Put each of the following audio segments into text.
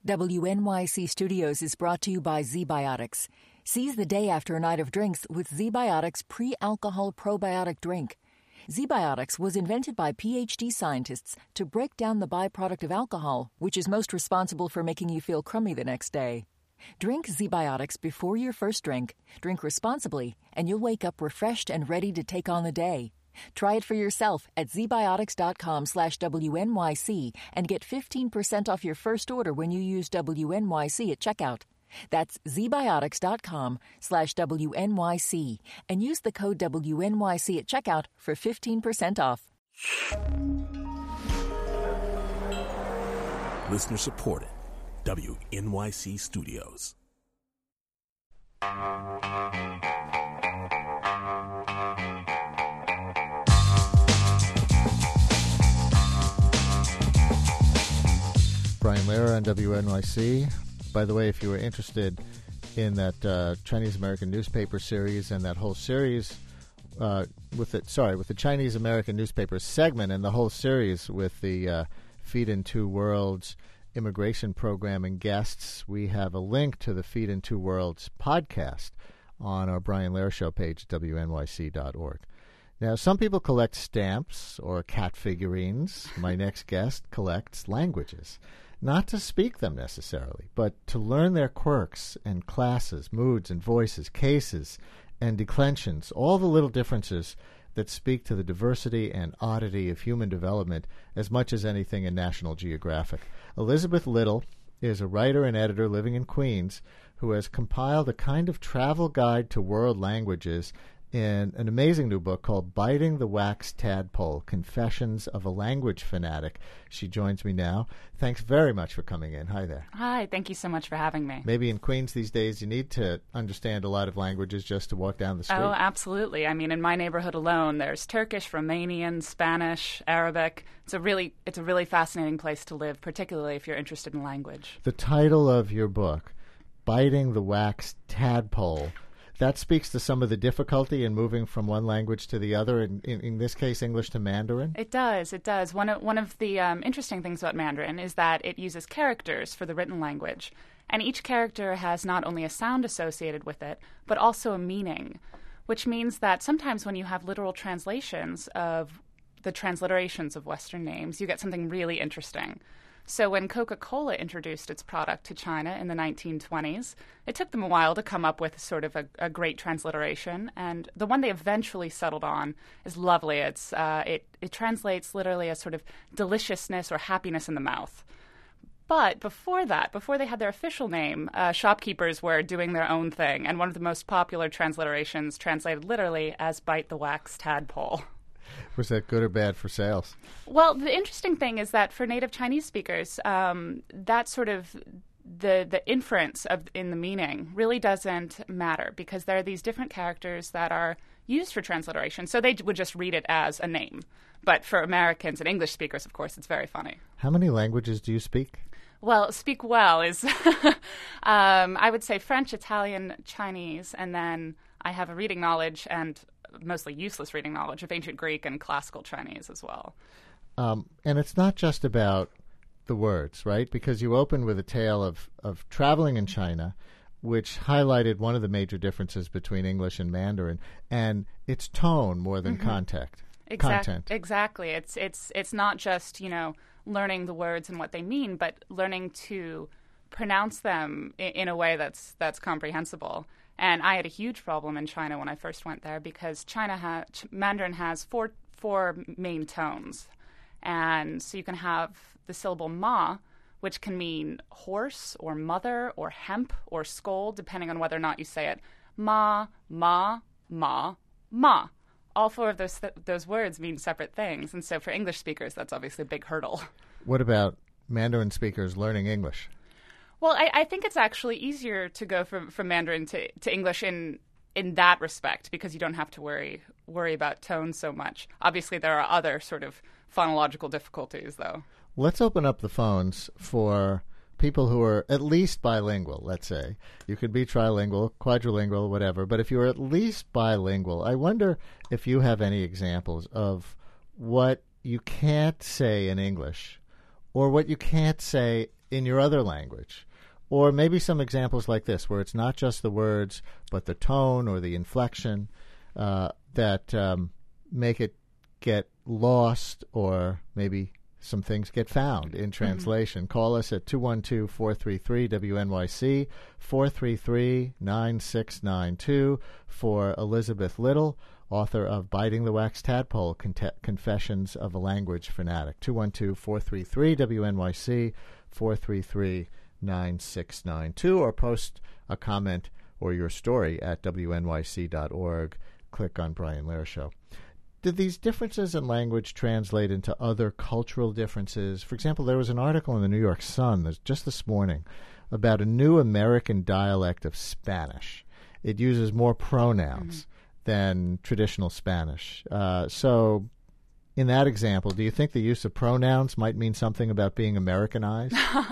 WNYC Studios is brought to you by ZBiotics. Seize the day after a night of drinks with ZBiotics pre-alcohol probiotic drink. ZBiotics was invented by PhD scientists to break down the byproduct of alcohol, which is most responsible for making you feel crummy the next day. Drink ZBiotics before your first drink, drink responsibly, and you'll wake up refreshed and ready to take on the day. Try it for yourself at zbiotics.com/WNYC and get 15% off your first order when you use WNYC at checkout. That's zbiotics.com/WNYC and use the code WNYC at checkout for 15% off. Listener supported. WNYC Studios. Brian Lehrer on WNYC. By the way, if you were interested in that Chinese-American newspaper series and that whole series with the Chinese-American newspaper segment and the whole series with the Feed in Two Worlds immigration program and guests, we have a link to the Feed in Two Worlds podcast on our Brian Lehrer Show page, WNYC.org. Now, some people collect stamps or cat figurines. My next guest collects languages. Not to speak them necessarily, but to learn their quirks and classes, moods and voices, cases and declensions, all the little differences that speak to the diversity and oddity of human development as much as anything in National Geographic. Elizabeth Little is a writer and editor living in Queens who has compiled a kind of travel guide to world languages in an amazing new book called Biting the Wax Tadpole, Confessions of a Language Fanatic. She joins me now. Thanks very much for coming in. Hi there. Hi, thank you so much for having me. Maybe in Queens these days you need to understand a lot of languages just to walk down the street. Oh, absolutely. I mean, in my neighborhood alone, there's Turkish, Romanian, Spanish, Arabic. It's a really fascinating place to live, particularly if you're interested in language. The title of your book, Biting the Wax Tadpole, that speaks to some of the difficulty in moving from one language to the other, in this case, English to Mandarin? It does. One of the interesting things about Mandarin is that it uses characters for the written language. And each character has not only a sound associated with it, but also a meaning, which means that sometimes when you have literal translations of the transliterations of Western names, you get something really interesting. So when Coca-Cola introduced its product to China in the 1920s, it took them a while to come up with sort of a great transliteration, and the one they eventually settled on is lovely. It translates literally as sort of deliciousness or happiness in the mouth. But before they had their official name, shopkeepers were doing their own thing, and one of the most popular transliterations translated literally as Bite the Wax Tadpole. Was that good or bad for sales? Well, the interesting thing is that for native Chinese speakers, that sort of the inference in the meaning really doesn't matter because there are these different characters that are used for transliteration. So they would just read it as a name. But for Americans and English speakers, of course, it's very funny. How many languages do you speak? Well, speak well is, I would say French, Italian, Chinese, and then I have a reading knowledge and mostly useless reading knowledge of ancient Greek and classical Chinese as well. And it's not just about the words, right? Because you open with a tale of traveling in China, which highlighted one of the major differences between English and Mandarin, and its tone more than content. Exactly. It's not just, learning the words and what they mean, but learning to pronounce them in a way that's comprehensible. And I had a huge problem in China when I first went there because Mandarin has four main tones. And so you can have the syllable ma, which can mean horse or mother or hemp or scold, depending on whether or not you say it. Ma, ma, ma, ma. All four of those words mean separate things. And so for English speakers, that's obviously a big hurdle. What about Mandarin speakers learning English? Well, I think it's actually easier to go from Mandarin to English in that respect because you don't have to worry about tone so much. Obviously, there are other sort of phonological difficulties, though. Let's open up the phones for people who are at least bilingual, let's say. You could be trilingual, quadrilingual, whatever, but if you're at least bilingual, I wonder if you have any examples of what you can't say in English or what you can't say in your other language? Or maybe some examples like this, where it's not just the words, but the tone or the inflection that make it get lost, or maybe some things get found in translation. Call us at 212-433-WNYC, 433-9692 for Elizabeth Little, author of Biting the Wax Tadpole, Confessions of a Language Fanatic. 212-433-WNYC, 433-9692, or post a comment or your story at WNYC.org. Click on Brian Lehrer Show. Did these differences in language translate into other cultural differences? For example, there was an article in the New York Sun just this morning about a new American dialect of Spanish. It uses more pronouns than traditional Spanish. So in that example, do you think the use of pronouns might mean something about being Americanized?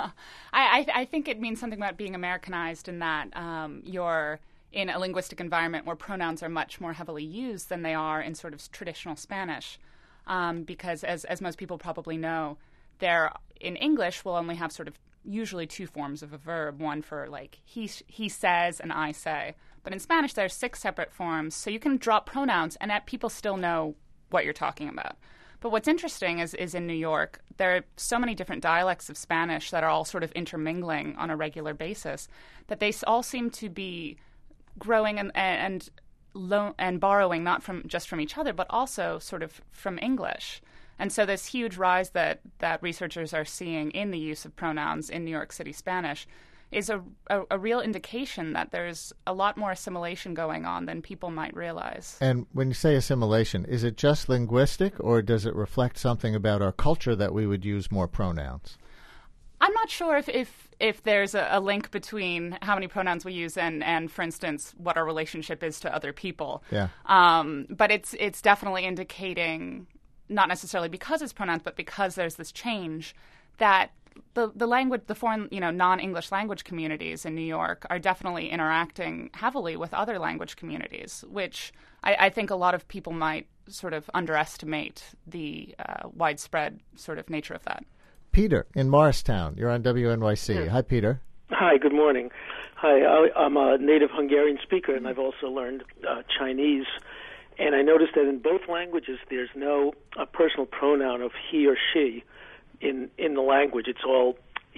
I think it means something about being Americanized in that you're in a linguistic environment where pronouns are much more heavily used than they are in sort of traditional Spanish. Because as most people probably know, in English we'll only have sort of usually two forms of a verb, one for like he says and I say. But in Spanish there's 6 separate forms, so you can drop pronouns and people still know what you're talking about. But what's interesting is in New York, there are so many different dialects of Spanish that are all sort of intermingling on a regular basis that they all seem to be growing and borrowing not just from each other, but also sort of from English. And so this huge rise that researchers are seeing in the use of pronouns in New York City Spanish is a real indication that there's a lot more assimilation going on than people might realize. And when you say assimilation, is it just linguistic, or does it reflect something about our culture that we would use more pronouns? I'm not sure if there's a link between how many pronouns we use and, for instance, what our relationship is to other people. Yeah. But it's definitely indicating, not necessarily because it's pronouns, but because there's this change, that the language, the foreign, non-English language communities in New York are definitely interacting heavily with other language communities, which I think a lot of people might sort of underestimate the widespread sort of nature of that. Peter in Morristown, you're on WNYC. Yeah. Hi, Peter. Hi, good morning. Hi, I'm a native Hungarian speaker, and I've also learned Chinese. And I noticed that in both languages, there's no personal pronoun of he or she in the language. It's all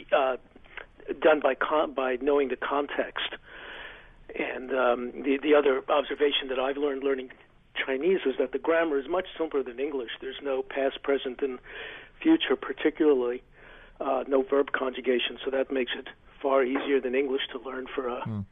done by knowing the context. And the other observation that I've learned learning Chinese is that the grammar is much simpler than English. There's no past, present, and future, particularly no verb conjugation, so that makes it far easier than English to learn for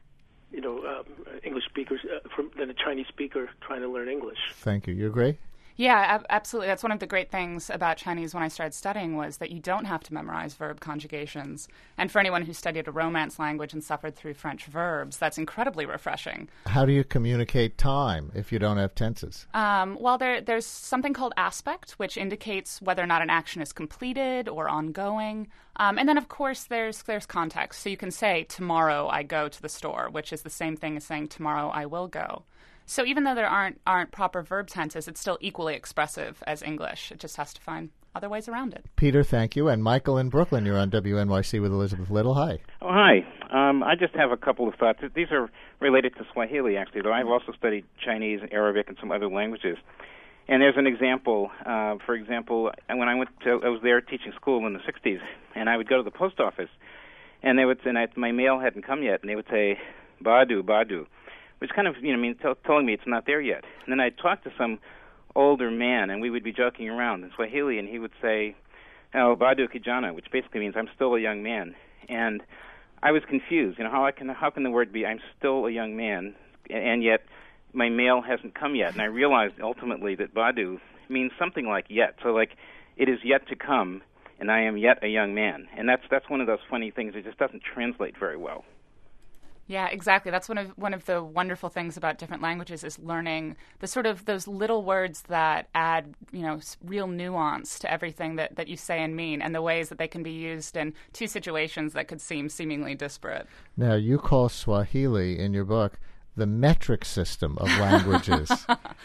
English speakers than a Chinese speaker trying to learn English. Thank you. You agree? Yeah, absolutely. That's one of the great things about Chinese when I started studying was that you don't have to memorize verb conjugations. And for anyone who studied a Romance language and suffered through French verbs, that's incredibly refreshing. How do you communicate time if you don't have tenses? Well, there's something called aspect, which indicates whether or not an action is completed or ongoing. And then, of course, there's context. So you can say, tomorrow I go to the store, which is the same thing as saying, tomorrow I will go. So even though there aren't proper verb tenses, it's still equally expressive as English. It just has to find other ways around it. Peter, thank you. And Michael in Brooklyn, you're on WNYC with Elizabeth Little. Hi. Oh, hi. I just have a couple of thoughts. These are related to Swahili, actually, though I've also studied Chinese, Arabic, and some other languages. And there's an example. For example, when I was there teaching school in the 60s, and I would go to the post office, and my mail hadn't come yet, and they would say, Badu, Badu, which kind of, telling me it's not there yet. And then I'd talk to some older man, and we would be joking around in Swahili, and he would say, oh, Badu Kijana, which basically means I'm still a young man. And I was confused. How can the word be I'm still a young man, and yet my mail hasn't come yet? And I realized ultimately that Badu means something like yet. So like it is yet to come, and I am yet a young man. And that's one of those funny things that just doesn't translate very well. Yeah, exactly. That's one of the wonderful things about different languages is learning the sort of those little words that add, real nuance to everything that you say and mean, and the ways that they can be used in two situations that could seem seemingly disparate. Now, you call Swahili in your book the metric system of languages.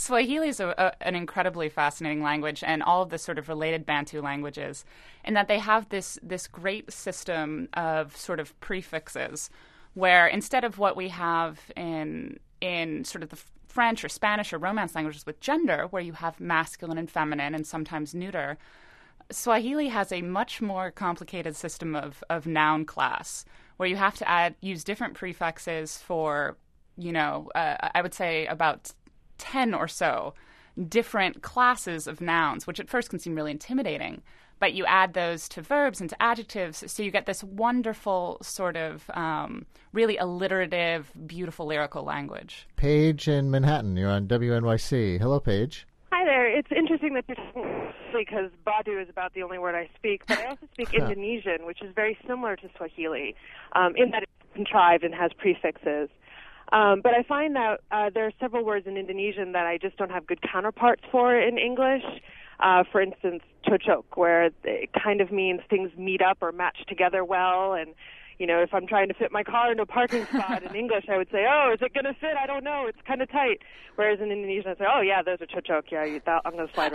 Swahili is an incredibly fascinating language, and all of the sort of related Bantu languages, in that they have this great system of sort of prefixes, where instead of what we have in sort of the French or Spanish or Romance languages with gender, where you have masculine and feminine and sometimes neuter, Swahili has a much more complicated system of noun class, where you have to use different prefixes for, I would say about 10 or so different classes of nouns, which at first can seem really intimidating. But you add those to verbs and to adjectives, so you get this wonderful sort of really alliterative, beautiful lyrical language. Paige in Manhattan, you're on WNYC. Hello, Paige. Hi there. It's interesting that you're talking because Badu is about the only word I speak, but I also speak Indonesian, which is very similar to Swahili in that it's contrived and has prefixes. But I find that there are several words in Indonesian that I just don't have good counterparts for in English. For instance, cocok, where it kind of means things meet up or match together well. And, if I'm trying to fit my car into a parking spot in English, I would say, oh, is it going to fit? I don't know. It's kind of tight. Whereas in Indonesian, I'd say, oh, yeah, those are cocok. Yeah, I'm going to slide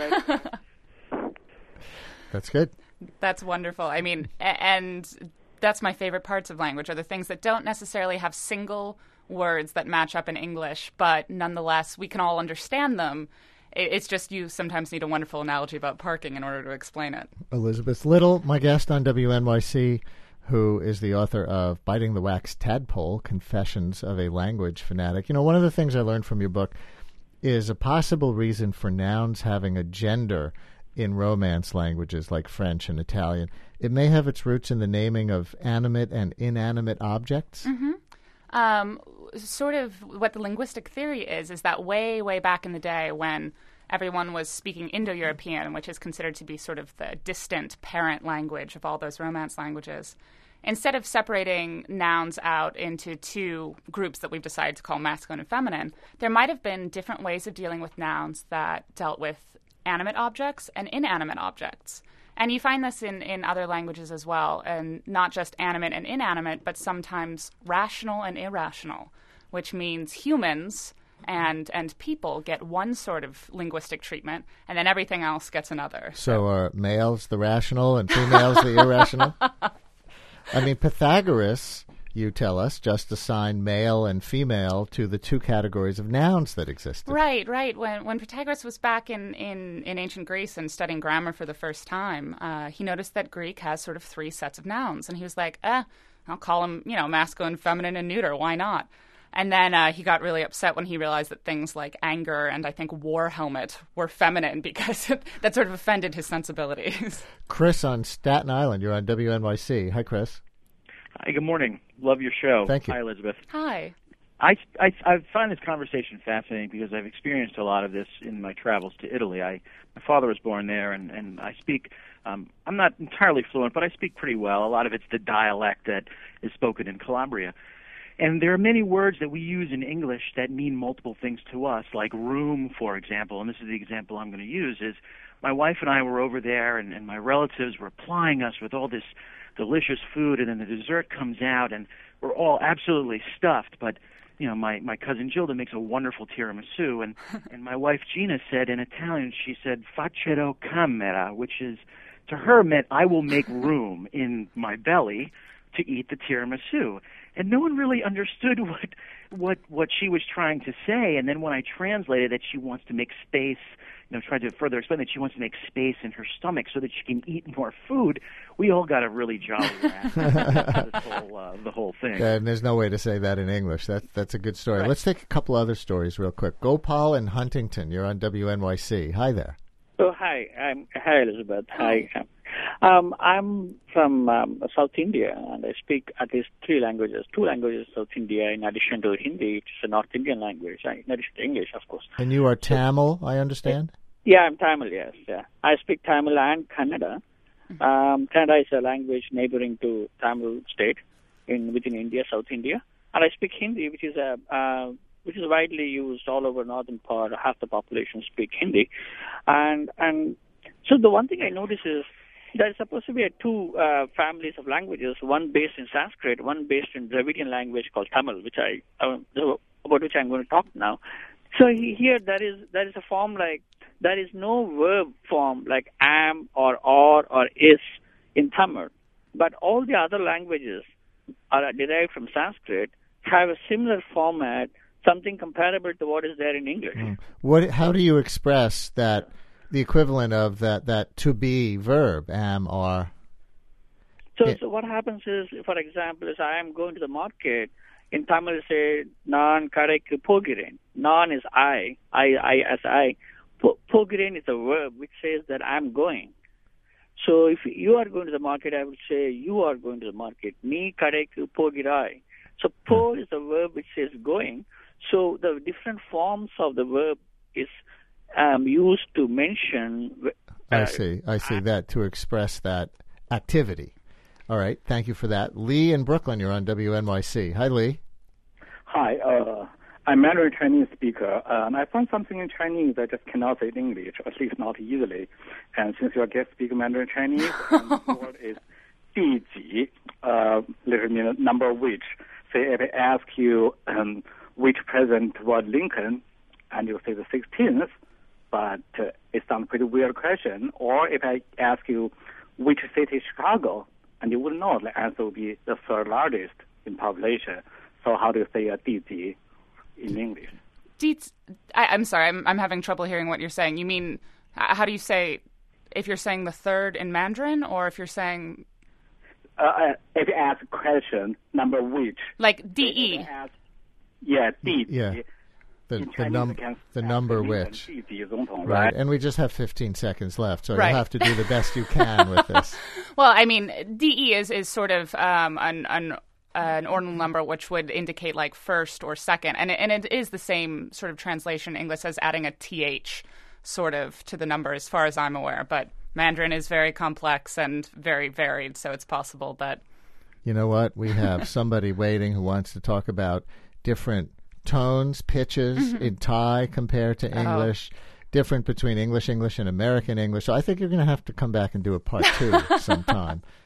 right. That's good. That's wonderful. I mean, and that's my favorite parts of language, are the things that don't necessarily have single words that match up in English, but nonetheless, we can all understand them. It's just you sometimes need a wonderful analogy about parking in order to explain it. Elizabeth Little, my guest on WNYC, who is the author of Biting the Wax Tadpole, Confessions of a Language Fanatic. One of the things I learned from your book is a possible reason for nouns having a gender in Romance languages like French and Italian. It may have its roots in the naming of animate and inanimate objects. Mm-hmm. Sort of what the linguistic theory is that way, way back in the day when everyone was speaking Indo-European, which is considered to be sort of the distant parent language of all those Romance languages, instead of separating nouns out into two groups that we've decided to call masculine and feminine, there might have been different ways of dealing with nouns that dealt with animate objects and inanimate objects. And you find this in other languages as well, and not just animate and inanimate, but sometimes rational and irrational, which means humans and people get one sort of linguistic treatment, and then everything else gets another. So are males the rational and females the irrational? I mean, Pythagoras, you tell us, just assigned male and female to the two categories of nouns that existed. Right. When Pythagoras was back in ancient Greece and studying grammar for the first time, he noticed that Greek has sort of three sets of nouns. And he was like, I'll call them, masculine, feminine, and neuter. Why not? And then he got really upset when he realized that things like anger and I think war helmet were feminine because that sort of offended his sensibilities. Chris on Staten Island, you're on WNYC. Hi, Chris. Hi, good morning. Love your show. Thank you. Hi, Elizabeth. Hi. I find this conversation fascinating because I've experienced a lot of this in my travels to Italy. My father was born there, and I speak. I'm not entirely fluent, but I speak pretty well. A lot of it's the dialect that is spoken in Calabria. And there are many words that we use in English that mean multiple things to us, like room, for example. And this is the example I'm going to use, is my wife and I were over there, and my relatives were plying us with all this delicious food, and then the dessert comes out, and we're all absolutely stuffed. But, my cousin Gilda makes a wonderful tiramisu, and my wife Gina said in Italian, she said, "Faccerò camera," which is, to her, meant I will make room in my belly to eat the tiramisu. And no one really understood what she was trying to say. And then when I translated that she wants to make space, tried to further explain that she wants to make space in her stomach so that she can eat more food, we all got a really jolly laugh at the whole thing. And there's no way to say that in English. That's a good story. Right. Let's take a couple other stories real quick. Gopal in Huntington, you're on WNYC. Hi there. Oh, hi. Hi, Elizabeth. Hi. I'm from South India, and I speak at least two languages South India, in addition to Hindi, which is a North Indian language, in addition to English, of course. And you are Tamil, I understand? Yeah, I'm Tamil, yes. Yeah. I speak Tamil and Kannada. Kannada is a language neighboring to Tamil state within India, South India. And I speak Hindi, which is widely used all over northern part. Half the population speak Hindi. And so the one thing I notice is there is supposed to be two families of languages, one based in Sanskrit, one based in Dravidian language called Tamil, about which I'm going to talk now. So here there is a form like there is no verb form like am or is in Tamil, but all the other languages are derived from Sanskrit have a similar format, something comparable to what is there in English. How do you express that? The equivalent of that to be verb, am, are. So what happens is, for example, is I am going to the market. In Tamil, say, Naan kadaikku pogireen. Naan is I as I. Pogireen is a verb which says that I am going. So if you are going to the market, I would say you are going to the market. Ni kadaikku pogirai. So po is a verb which says going. So the different forms of the verb is used to mention. I see that to express that activity. All right, thank you for that. Lee in Brooklyn, you're on WNYC. Hi, Lee. Hi, I'm Mandarin Chinese speaker, and I found something in Chinese I just cannot say in English, at least not easily. And since you're a guest speaker Mandarin Chinese, the word is 第几, literally means number which. Say if I ask you which president was Lincoln, and you say the 16th, but it sounds pretty weird question. Or if I ask you which city is Chicago, and you wouldn't know, the answer would be the third largest in population. So how do you say 第几 in English? I'm sorry, I'm having trouble hearing what you're saying. You mean, how do you say, if you're saying the third in Mandarin, or if you're saying... if you ask a question, number which... Like DE. Yeah, 第几. Yeah. The number which. Right, and we just have 15 seconds left, so right. You'll have to do the best you can with this. Well, I mean, DE is sort of an ordinal number which would indicate like first or second, and it is the same sort of translation in English as adding a TH sort of to the number as far as I'm aware, but Mandarin is very complex and very varied, so it's possible that... You know what? We have somebody waiting who wants to talk about different tones, pitches in Thai compared to English, different between English and American English. So I think you're going to have to come back and do a part 2 sometime.